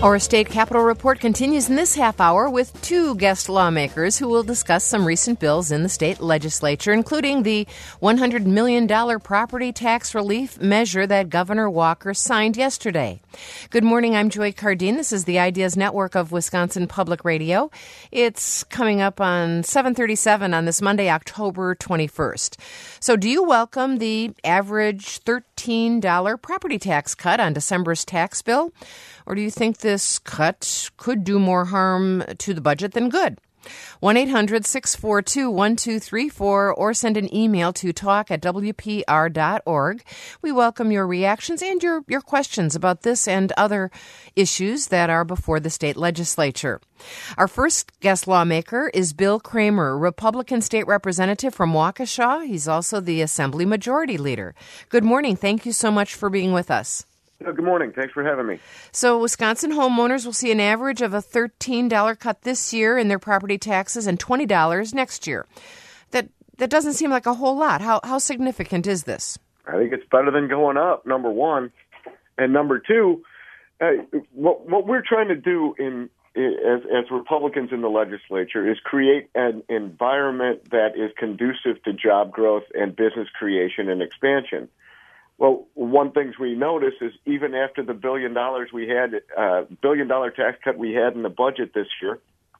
Our state capitol report continues in this half hour with two guest lawmakers who will discuss some recent bills in the state legislature, including the $100 million property tax relief measure that Governor Walker signed yesterday. Good morning, I'm Joy Cardine. This is the Ideas Network of Wisconsin Public Radio. It's coming up on 7:37 on this Monday, October 21st. So do you welcome the average $13 property tax cut on December's tax bill? Or do you think this cut could do more harm to the budget than good? 1-800-642-1234 or send an email to talk@wpr.org. We welcome your reactions and your questions about this and other issues that are before the state legislature. Our first guest lawmaker is Bill Kramer, Republican state representative from Waukesha. He's also the Assembly Majority Leader. Good morning. Thank you so much for being with us. Good morning. Thanks for having me. So Wisconsin homeowners will see an average of a $13 cut this year in their property taxes and $20 next year. That doesn't seem like a whole lot. How significant is this? I think it's better than going up, number one. And number two, what we're trying to do as Republicans in the legislature is create an environment that is conducive to job growth and business creation and expansion. Well, one thing we notice is even after the $1 billion we had, $1 billion tax cut we had in the budget this year,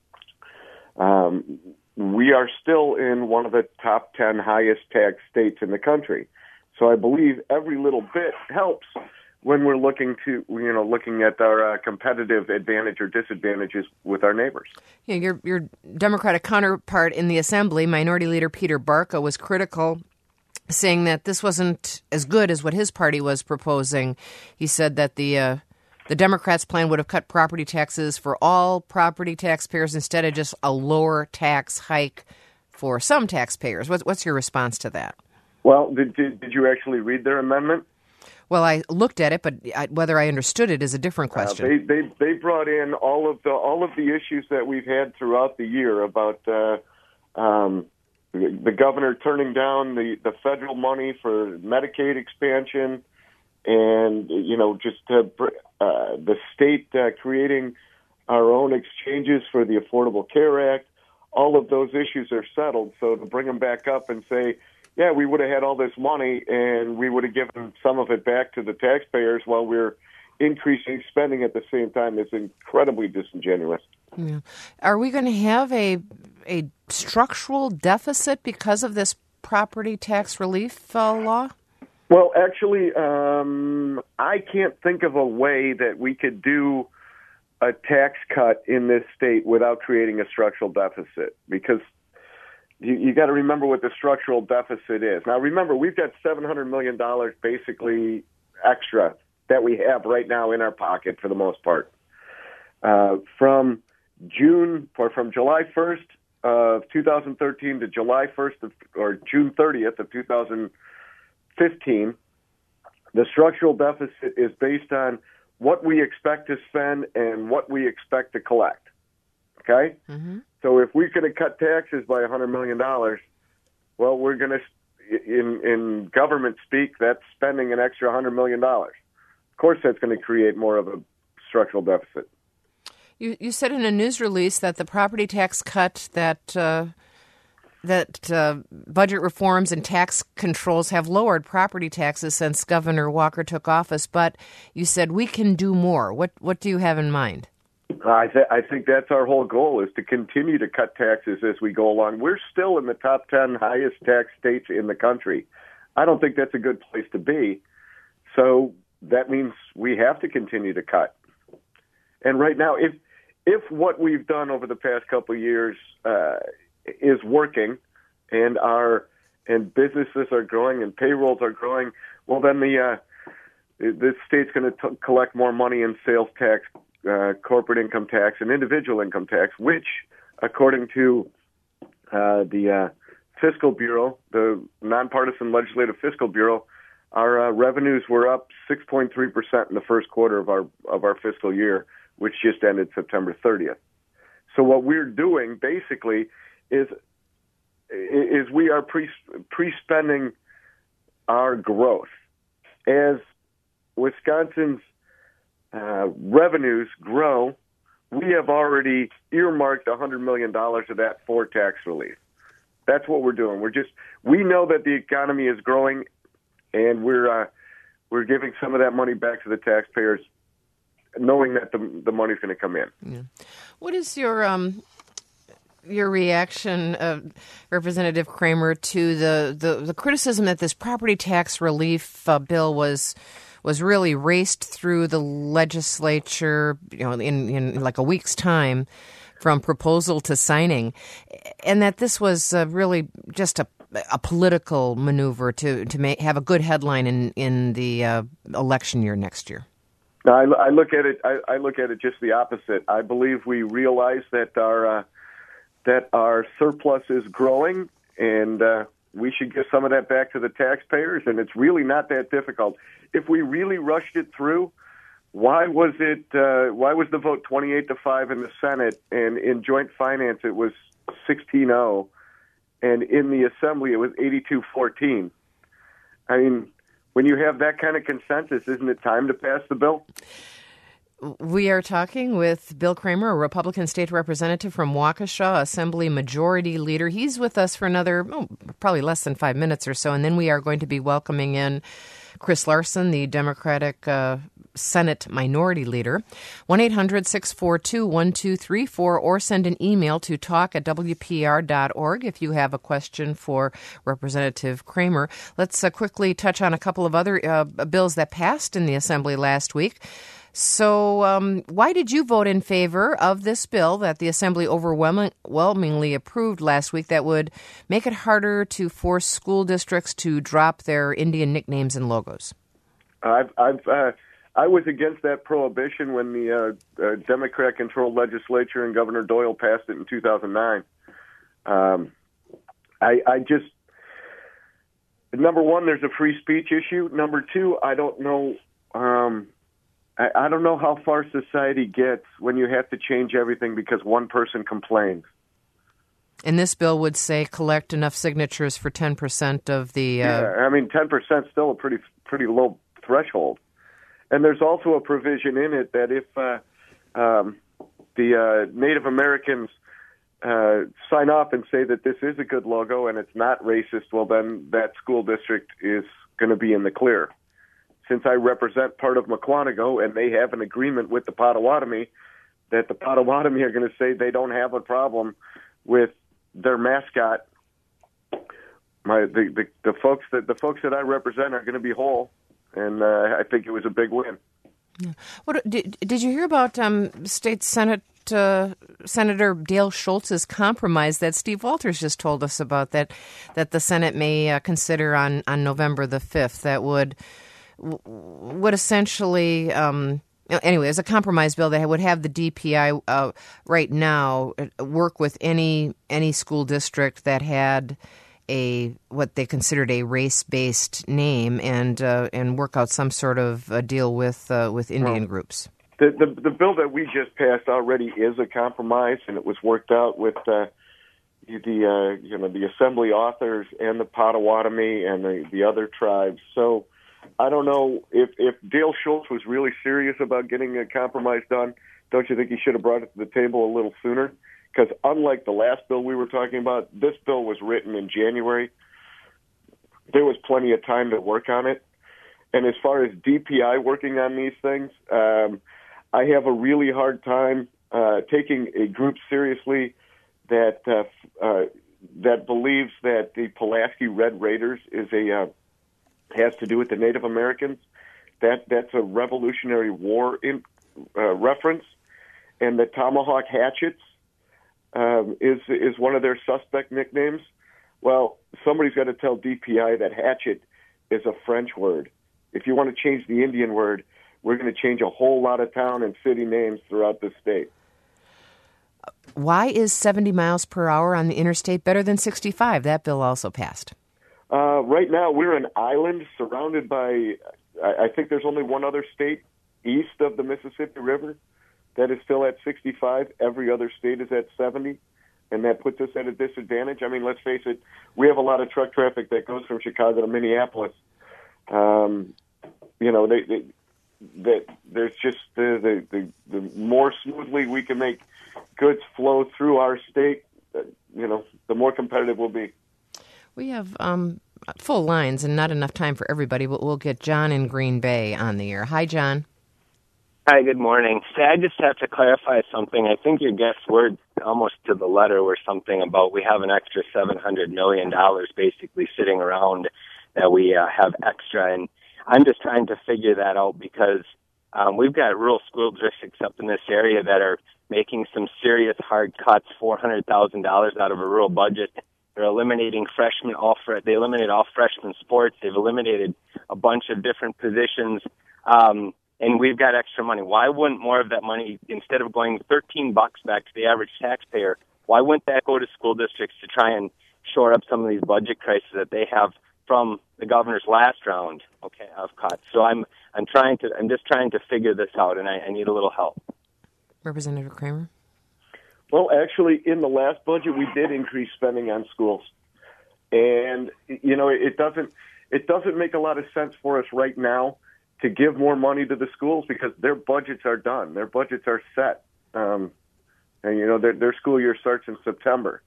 we are still in one of the top 10 highest tax states in the country. So I believe every little bit helps when we're looking at our competitive advantage or disadvantages with our neighbors. Yeah, your Democratic counterpart in the Assembly, Minority Leader Peter Barca, was critical, saying that this wasn't as good as what his party was proposing. He said that the Democrats' plan would have cut property taxes for all property taxpayers instead of just a lower tax hike for some taxpayers. What's your response to that? Well, did you actually read their amendment? Well, I looked at it, but whether I understood it is a different question. They brought in all of the issues that we've had throughout the year about the governor turning down the federal money for Medicaid expansion, and the state creating our own exchanges for the Affordable Care Act. All of those issues are settled. So to bring them back up and say, yeah, we would have had all this money and we would have given some of it back to the taxpayers while we're increasing spending at the same time is incredibly disingenuous. Yeah. Are we going to have a structural deficit because of this property tax relief law? Well, actually, I can't think of a way that we could do a tax cut in this state without creating a structural deficit, because you got to remember what the structural deficit is. Now, remember, we've got $700 million basically extra that we have right now in our pocket for the most part. From July 1st of 2013 to July 1st or June 30th of 2015, the structural deficit is based on what we expect to spend and what we expect to collect. Okay? Mm-hmm. So if we could have cut taxes by $100 million, well, we're going to, in government speak, that's spending an extra $100 million. Of course, that's going to create more of a structural deficit. You said in a news release that the property tax cut, that budget reforms and tax controls have lowered property taxes since Governor Walker took office, but you said we can do more. What do you have in mind? I think that's our whole goal, is to continue to cut taxes as we go along. We're still in the top 10 highest tax states in the country. I don't think that's a good place to be. So that means we have to continue to cut. And right now, if what we've done over the past couple of years is working, and businesses are growing and payrolls are growing, well, then this state's going to collect more money in sales tax, corporate income tax, and individual income tax, which, according to the Fiscal Bureau, the Nonpartisan Legislative Fiscal Bureau, our revenues were up 6.3% in the first quarter of our fiscal year, which just ended September 30th. So what we're doing basically is we are pre-spending our growth. As Wisconsin's revenues grow, we have already earmarked $100 million of that for tax relief. That's what we're doing. We know that the economy is growing, and we're giving some of that money back to the taxpayers, knowing that the money's going to come in. Yeah. What is your reaction, Representative Kramer, to the criticism that this property tax relief bill was really raced through the legislature, in like a week's time from proposal to signing, and that this was really just a political maneuver to have a good headline in the election year next year? No, I look at it. I look at it just the opposite. I believe we realize that our surplus is growing, and we should give some of that back to the taxpayers. And it's really not that difficult. If we really rushed it through, why was the vote 28-5 in the Senate, and in Joint Finance it was 16-0, and in the Assembly it was 82-14? I mean, when you have that kind of consensus, isn't it time to pass the bill? We are talking with Bill Kramer, a Republican state representative from Waukesha, Assembly Majority Leader. He's with us for another, probably less than 5 minutes or so, and then we are going to be welcoming in Chris Larson, the Democratic Senate Minority Leader. 1-800-642-1234, or send an email to talk@wpr.org if you have a question for Representative Kramer. Let's quickly touch on a couple of other bills that passed in the Assembly last week. So why did you vote in favor of this bill that the Assembly overwhelmingly approved last week that would make it harder to force school districts to drop their Indian nicknames and logos? I was against that prohibition when the Democrat-controlled legislature and Governor Doyle passed it in 2009. Number one, there's a free speech issue. Number two, I don't know how far society gets when you have to change everything because one person complains. And this bill would say collect enough signatures for 10% of the... Yeah, I mean, 10% is still a pretty low threshold. And there's also a provision in it that if the Native Americans sign off and say that this is a good logo and it's not racist, well, then that school district is going to be in the clear. Since I represent part of Mukwonago and they have an agreement with the Potawatomi, that the Potawatomi are going to say they don't have a problem with their mascot. The folks that I represent are going to be whole, and I think it was a big win. Yeah. What did you hear about State Senate Senator Dale Schultz's compromise that Steve Walters just told us about that the Senate may consider on November the 5th that would essentially, anyway, as a compromise bill that would have the DPI right now work with any school district that had what they considered a race-based name and work out some sort of a deal with Indian groups. The bill that we just passed already is a compromise, and it was worked out with the Assembly authors and the Potawatomi and the other tribes. So I don't know if Dale Schultz was really serious about getting a compromise done. Don't you think he should have brought it to the table a little sooner? Because unlike the last bill we were talking about, this bill was written in January. There was plenty of time to work on it. And as far as DPI working on these things, I have a really hard time taking a group seriously that believes that the Pulaski Red Raiders has to do with the Native Americans. That's a Revolutionary War reference, and the Tomahawk Hatchets is one of their suspect nicknames. Well, somebody's got to tell DPI that hatchet is a French word. If you want to change the Indian word, we're going to change a whole lot of town and city names throughout the state. Why is 70 miles per hour on the interstate better than 65? That bill also passed. Right now, we're an island surrounded by, I think there's only one other state east of the Mississippi River that is still at 65. Every other state is at 70, and that puts us at a disadvantage. I mean, let's face it, we have a lot of truck traffic that goes from Chicago to Minneapolis. that there's just the more smoothly we can make goods flow through our state, the more competitive we'll be. We have full lines and not enough time for everybody, but we'll get John in Green Bay on the air. Hi, John. Hi, good morning. Say, I just have to clarify something. I think your guest word almost to the letter was something about we have an extra $700 million basically sitting around that we have extra. And I'm just trying to figure that out because we've got rural school districts up in this area that are making some serious hard cuts, $400,000 out of a rural budget. They're eliminating they eliminated all freshman sports. They've eliminated a bunch of different positions. And we've got extra money. Why wouldn't more of that money, instead of going $13 back to the average taxpayer, why wouldn't that go to school districts to try and shore up some of these budget crises that they have from the governor's last round, of cuts? So I'm just trying to figure this out, and I need a little help. Representative Kramer? Well, actually, in the last budget, we did increase spending on schools, and it doesn't make a lot of sense for us right now to give more money to the schools because their budgets are done. Their budgets are set. And, their school year starts in September.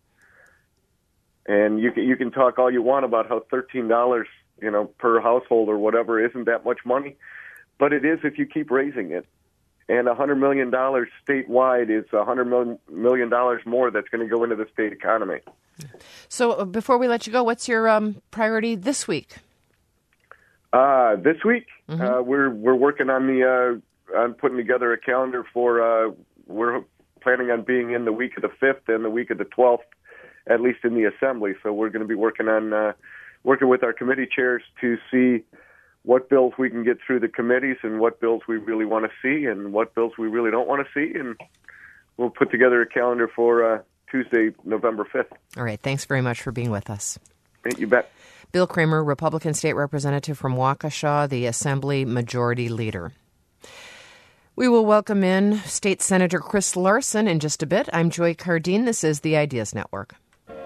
And you can talk all you want about how $13, per household or whatever isn't that much money, but it is if you keep raising it. And $100 million statewide is $100 million more that's going to go into the state economy. So before we let you go, what's your priority this week? This week, we're working on on putting together a calendar for. We're planning on being in the week of the 5th and the week of the 12th, at least in the assembly. So we're going to be working with our committee chairs to see what bills we can get through the committees and what bills we really want to see and what bills we really don't want to see, and we'll put together a calendar for Tuesday, November 5th. All right. Thanks very much for being with us. You bet. Bill Kramer, Republican State Representative from Waukesha, the Assembly Majority Leader. We will welcome in State Senator Chris Larson in just a bit. I'm Joy Cardine. This is the Ideas Network.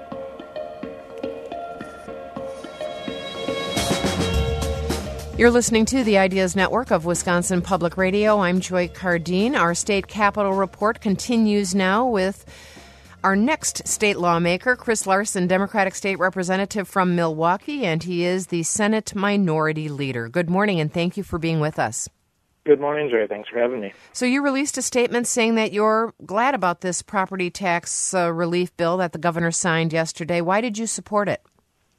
You're listening to the Ideas Network of Wisconsin Public Radio. I'm Joy Cardine. Our state capitol report continues now with our next state lawmaker, Chris Larson, Democratic State Representative from Milwaukee, and he is the Senate Minority Leader. Good morning, and thank you for being with us. Good morning, Joy. Thanks for having me. So you released a statement saying that you're glad about this property tax relief bill that the governor signed yesterday. Why did you support it?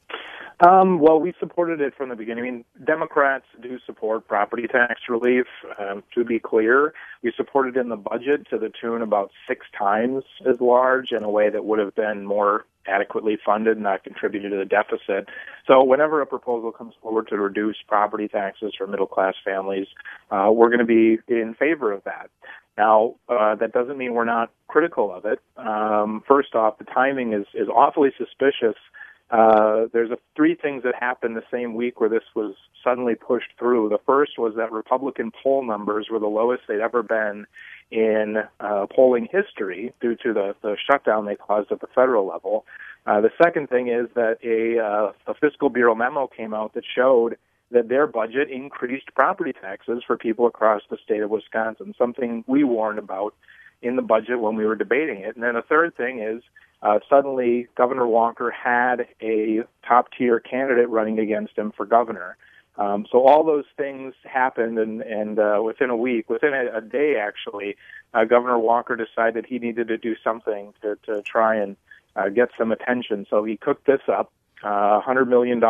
Well, we supported it from the beginning. I mean, Democrats do support property tax relief. To be clear, we supported it in the budget to the tune about 6 times as large in a way that would have been more adequately funded and not contributed to the deficit. So whenever a proposal comes forward to reduce property taxes for middle-class families, we're going to be in favor of that. Now, that doesn't mean we're not critical of it. First off, the timing is awfully suspicious. There's 3 things that happened the same week where this was suddenly pushed through. The first was that Republican poll numbers were the lowest they'd ever been in polling history due to the shutdown they caused at the federal level. The second thing is that a Fiscal Bureau memo came out that showed that their budget increased property taxes for people across the state of Wisconsin, something we warned about in the budget when we were debating it. And then the third thing is suddenly Governor Walker had a top-tier candidate running against him for governor. So all those things happened, and within a day actually, Governor Walker decided he needed to do something to try and get some attention. So he cooked this up, $100 million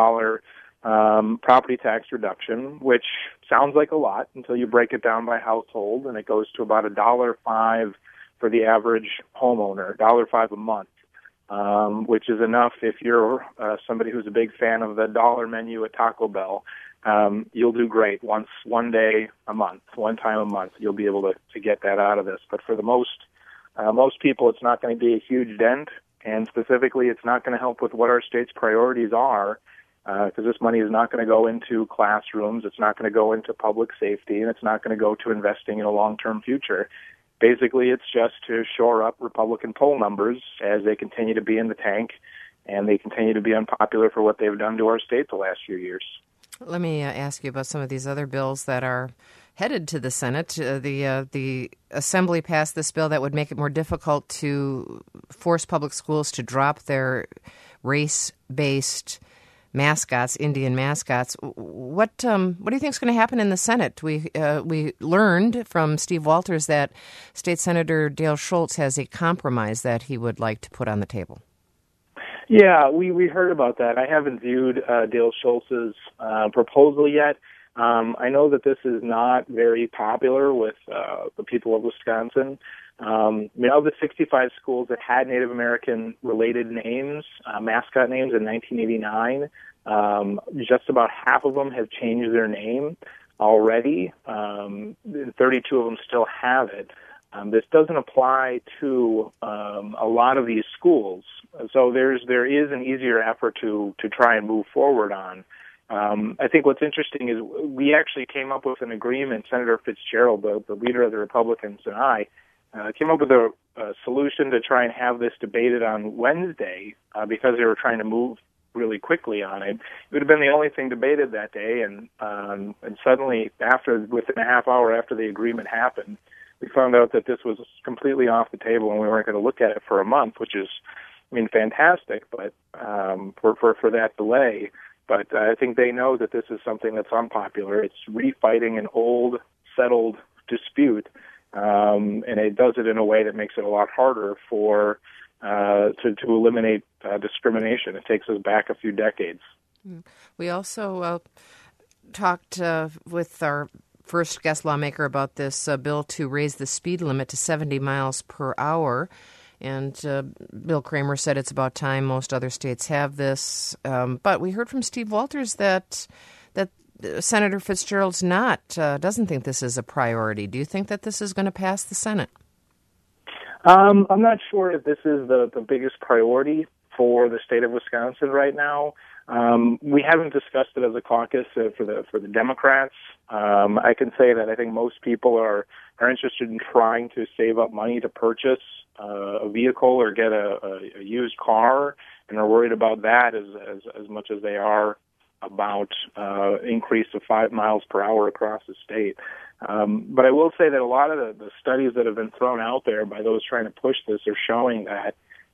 property tax reduction, which sounds like a lot until you break it down by household, and it goes to about $1.05 for the average homeowner, $1.05 a month. Which is enough if you're somebody who's a big fan of the dollar menu at Taco Bell. You'll do great one day a month, one time a month. You'll be able to get that out of this. But for the most people, it's not going to be a huge dent, and specifically, it's not going to help with what our state's priorities are, because this money is not going to go into classrooms, it's not going to go into public safety, and it's not going to go to investing in a long-term future. Basically, it's just to shore up Republican poll numbers as they continue to be in the tank and they continue to be unpopular for what they've done to our state the last few years. Let me ask you about some of these other bills that are headed to the Senate. The Assembly passed this bill that would make it more difficult to force public schools to drop their race-based mascots, Indian mascots. What do you think is going to happen in the Senate? We learned from Steve Walters that State Senator Dale Schultz has a compromise that he would like to put on the table. Yeah, we heard about that. I haven't viewed Dale Schultz's proposal yet. I know that this is not very popular with the people of Wisconsin. Of the 65 schools that had Native American-related names, mascot names in 1989, just about half of them have changed their name already. 32 of them still have it. This doesn't apply to a lot of these schools, so there is an easier effort to try and move forward on. I think what's interesting is we actually came up with an agreement. Senator Fitzgerald, the leader of the Republicans, and I came up with a solution to try and have this debated on Wednesday because they were trying to move really quickly on it. It would have been the only thing debated that day, and suddenly, within a half hour after the agreement happened, we found out that this was completely off the table, and we weren't going to look at it for a month, which is, fantastic. But for that delay. But I think they know that this is something that's unpopular. It's refighting an old, settled dispute, and it does it in a way that makes it a lot harder to eliminate discrimination. It takes us back a few decades. We also talked with our first guest lawmaker about this bill to raise the speed limit to 70 miles per hour. And Bill Kramer said it's about time. Most other states have this. But we heard from Steve Walters that Senator Fitzgerald's doesn't think this is a priority. Do you think that this is going to pass the Senate? I'm not sure if this is the biggest priority for the state of Wisconsin right now. We haven't discussed it as a caucus for the Democrats. I can say that I think most people are interested in trying to save up money to purchase a vehicle or get a used car, and are worried about that as much as they are about increase of 5 miles per hour across the state. But I will say that a lot of the studies that have been thrown out there by those trying to push this are showing that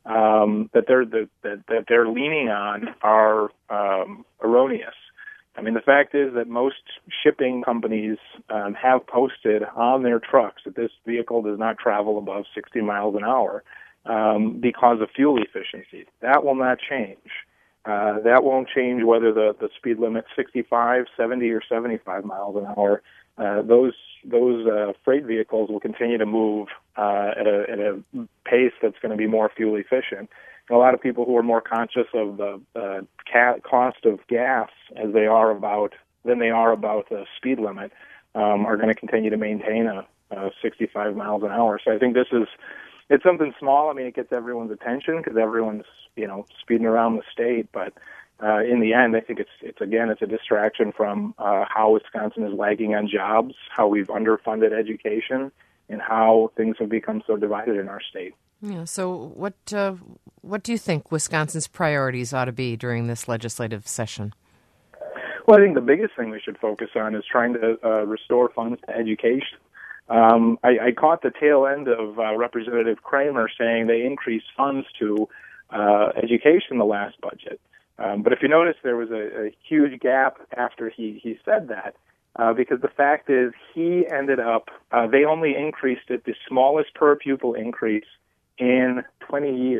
they're leaning on are erroneous. The fact is that most shipping companies have posted on their trucks that this vehicle does not travel above 60 miles an hour because of fuel efficiency. That will not change. That won't change whether the speed limit's 65, 70, or 75 miles an hour. Those freight vehicles will continue to move at a pace that's going to be more fuel efficient. And a lot of people who are more conscious of the cost of gas than they are about the speed limit are going to continue to maintain a 65 miles an hour. So I think it's something small. It gets everyone's attention because everyone's speeding around the state, but in the end, I think it's a distraction from how Wisconsin is lagging on jobs, how we've underfunded education, and how things have become so divided in our state. Yeah. So what do you think Wisconsin's priorities ought to be during this legislative session? Well, I think the biggest thing we should focus on is trying to restore funds to education. I caught the tail end of Representative Kramer saying they increased funds to education the last budget. But if you notice, there was a huge gap after he said that, because the fact is he ended up, they only increased it, the smallest per pupil increase in 20 years.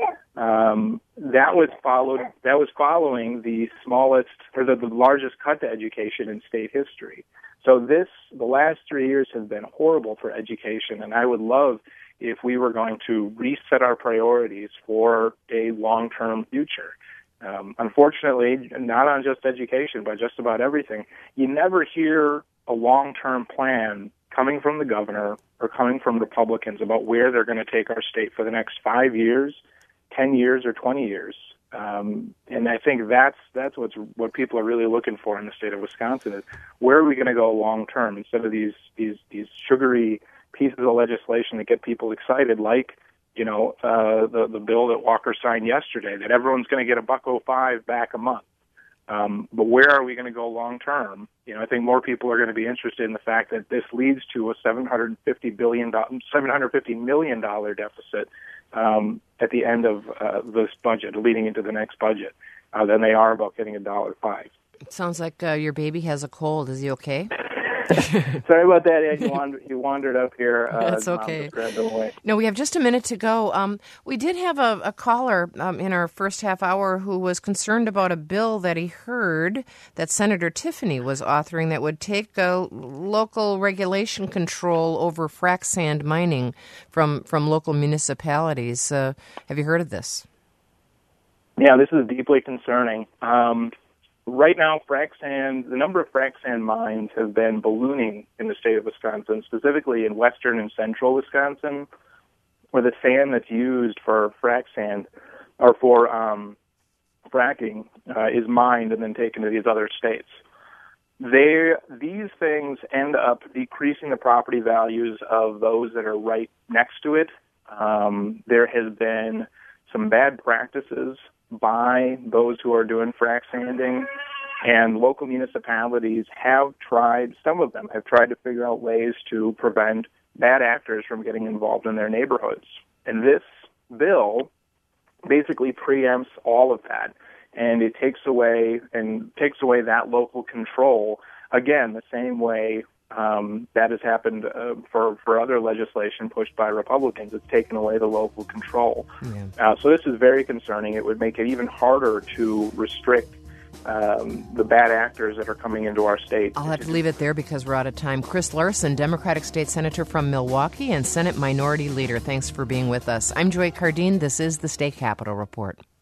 That was following the smallest, or the largest cut to education in state history. So the last 3 years have been horrible for education, and I would love if we were going to reset our priorities for a long-term future. Unfortunately, not on just education, but just about everything, you never hear a long-term plan coming from the governor or coming from Republicans about where they're going to take our state for the next 5 years, 10 years, or 20 years. And I think that's what people are really looking for in the state of Wisconsin is where are we going to go long-term instead of these sugary pieces of legislation that get people excited, like the bill that Walker signed yesterday, that everyone's going to get $1.05 back a month. But where are we going to go long term? I think more people are going to be interested in the fact that this leads to a $750 million deficit at the end of this budget, leading into the next budget, than they are about getting $1.05. It sounds like your baby has a cold. Is he okay? Sorry about that, Ed. You wandered up here. That's okay. Away. No, we have just a minute to go. We did have a caller in our first half hour who was concerned about a bill that he heard that Senator Tiffany was authoring that would take local regulation control over frac sand mining from local municipalities. Have you heard of this? Yeah, this is deeply concerning. Right now, the number of frac sand mines have been ballooning in the state of Wisconsin, specifically in western and central Wisconsin, where the sand that's used for frac sand or for fracking is mined and then taken to these other states. These things end up decreasing the property values of those that are right next to it. There has been some bad practices by those who are doing frac sanding, and local municipalities some of them have tried to figure out ways to prevent bad actors from getting involved in their neighborhoods. And this bill basically preempts all of that, and it takes away that local control, again, the same way that has happened for other legislation pushed by Republicans. It's taken away the local control. Yeah. So this is very concerning. It would make it even harder to restrict the bad actors that are coming into our state. I'll have to leave it there because we're out of time. Chris Larson, Democratic State Senator from Milwaukee and Senate Minority Leader. Thanks for being with us. I'm Joy Cardine. This is the State Capitol Report.